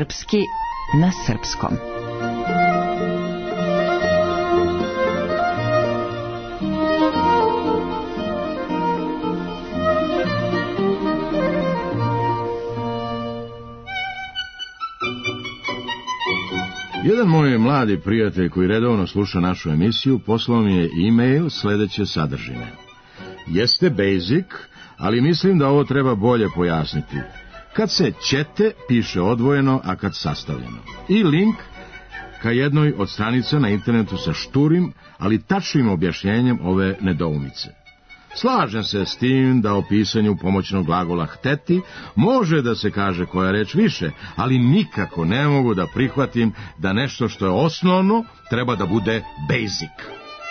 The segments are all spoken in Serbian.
Srpski na srpskom. Jedan moj mladi prijatelj koji redovno sluša našu emisiju poslao mi je e-mail sledeće sadržine. Jeste basic, ali mislim da ovo treba bolje pojasniti. Kad se ćete piše odvojeno, a kad sastavljeno. I link ka jednoj od stranica na internetu sa šturim, ali tačnim objašnjenjem ove nedoumice. Slažem se s tim da o pisanju pomoćnog glagola hteti može da se kaže koja reč više, ali nikako ne mogu da prihvatim da nešto što je osnovno treba da bude basic.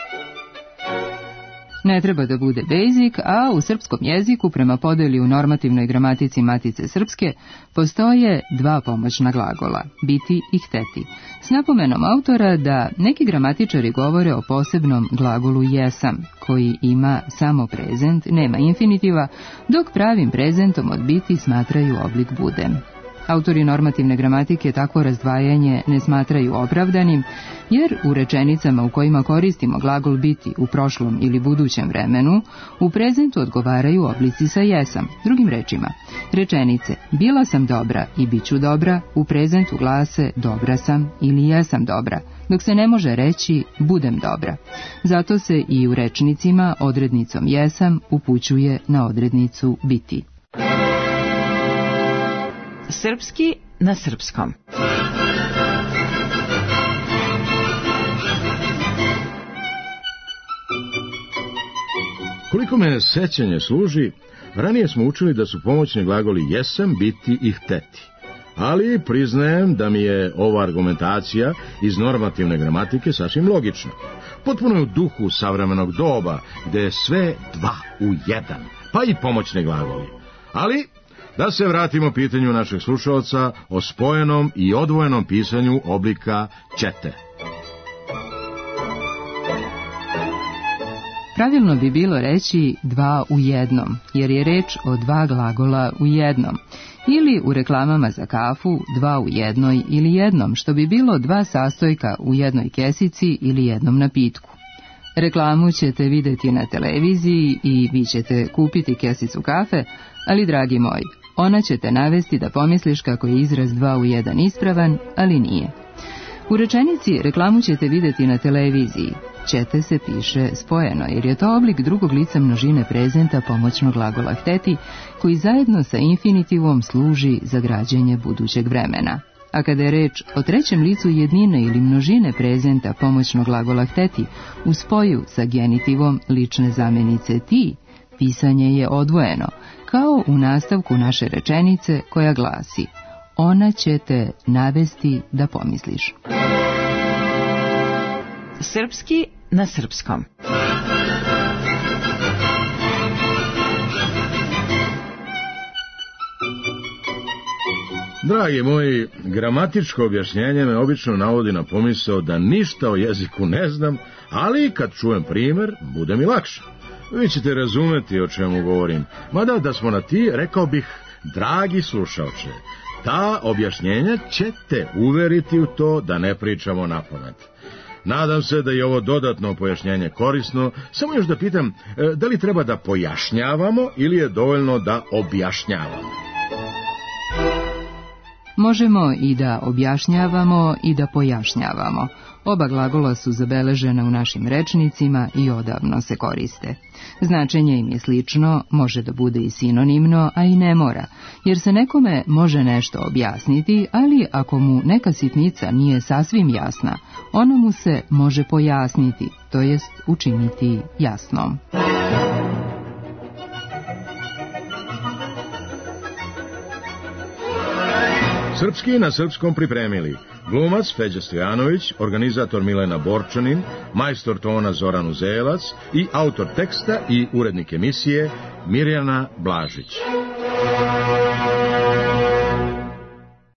Ne treba da bude basic, a u srpskom jeziku prema podeli u normativnoj gramatici Matice Srpske postoje dva pomoćna glagola, biti i hteti, s napomenom autora da neki gramatičari govore o posebnom glagolu jesam, koji ima samo prezent, nema infinitiva, dok pravim prezentom od biti smatraju oblik budem. Autori normativne gramatike takvo razdvajanje ne smatraju opravdanim, jer u rečenicama u kojima koristimo glagol biti u prošlom ili budućem vremenu, u prezentu odgovaraju oblici sa jesam. Drugim rečima, rečenice bila sam dobra i bit ću dobra u prezentu glase dobra sam ili jesam dobra, dok se ne može reći budem dobra. Zato se i u rečnicima odrednicom jesam upućuje na odrednicu biti. Srpski na srpskom. Koliko me sećanje služi, ranije smo učili da su pomoćni glagoli jesam, biti i hteti. Ali priznajem da mi je ova argumentacija iz normativne gramatike sasvim logična. Potpuno je u duhu savremenog doba, gde je sve dva u jedan, pa i pomoćni glagoli. Ali da se vratimo pitanju našeg slušalca o spojenom i odvojenom pisanju oblika ćete. Pravilno bi bilo reći dva u jednom, jer je reč o dva glagola u jednom. Ili u reklamama za kafu dva u jednoj ili jednom, što bi bilo dva sastojka u jednoj kesici ili jednom napitku. Reklamu ćete vidjeti na televiziji i vi ćete kupiti kesicu kafe, ali dragi moji, ona će te navesti da pomisliš kako je izraz dva u jedan ispravan, ali nije. U rečenici reklamu ćete vidjeti na televiziji. Ćete se piše spojeno, jer je to oblik drugog lica množine prezenta pomoćnog glagola hteti, koji zajedno sa infinitivom služi za građenje budućeg vremena. A kada je reč o trećem licu jednine ili množine prezenta pomoćnog glagola hteti u spoju sa genitivom lične zamenice ti, pisanje je odvojeno, kao u nastavku naše rečenice koja glasi: ona će te navesti da pomisliš. Srpski na srpskom. Dragi moji, gramatičko objašnjenje me obično navodi na pomisao da ništa o jeziku ne znam, ali kad čujem primer, bude mi lakše. Vi ćete razumeti o čemu govorim, mada da smo na ti, rekao bih, dragi slušalče, ta objašnjenja će te uveriti u to da ne pričamo napamet. Nadam se da je ovo dodatno pojašnjenje korisno, samo još da pitam, da li treba da pojašnjavamo ili je dovoljno da objašnjavamo? Možemo i da objašnjavamo i da pojašnjavamo. Oba glagola su zabeležena u našim rečnicima i odavno se koriste. Značenje im je slično, može da bude i sinonimno, a i ne mora, jer se nekome može nešto objasniti, ali ako mu neka sitnica nije sasvim jasna, ona mu se može pojasniti, to jest učiniti jasnom. Srpski na srpskom pripremili glumac Feđa Stojanović, organizator Milena Borčanin, majstor tona Zoran Uzelac i autor teksta i urednik emisije Mirjana Blažić.